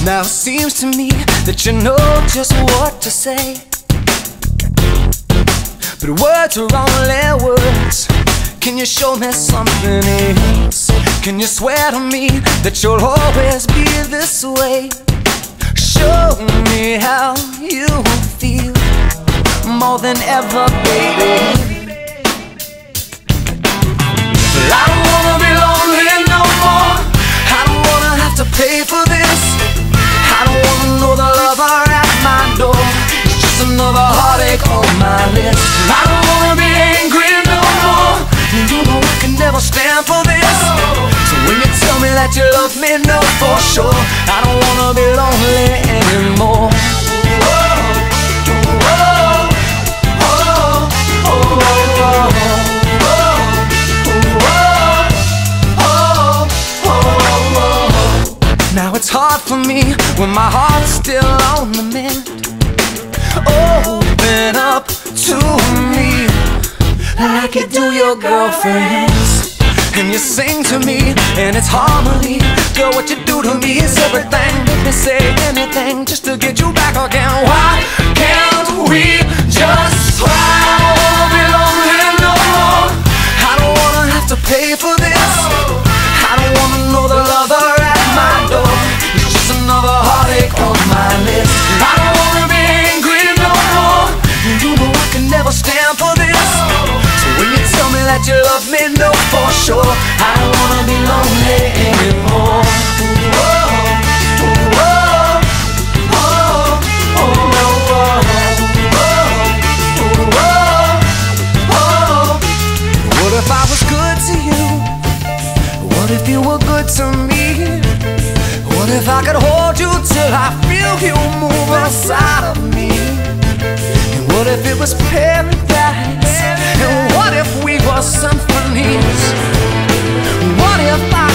Now it seems to me that you know just what to say, but words are only words. Can you show me something else? Can you swear to me that you'll always be this way? Show me how you feel more than ever, baby. I don't wanna be lonely no more. I don't wanna have to pay for this. I don't wanna know the lover at my door. It's just another heartache on my list. I don't wanna be angry no more. You know I can never stand for this. So when you tell me that you love me, know for sure I don't wanna be lonely anymore. Now it's hard for me when my heart's still on the mend. Open up to me like you do your girlfriends, and you sing to me and it's harmony. Girl, what you do to me is everything. Make me say anything just to get you back again. Why can't we just try? I don't wanna be lonely no more. I don't wanna have to pay for this. I don't wanna know the lover at my door. It's just another heartache on my list. I don't wanna be angry no more. You know I can never stand for this. So when you tell me that you love me, know for sure I don't wanna be lonely anymore. What if I was good to you? What if you were good to me? What if I could hold you till I feel you move inside of me? And what if it was paradise? And what if we were symphonies? What if I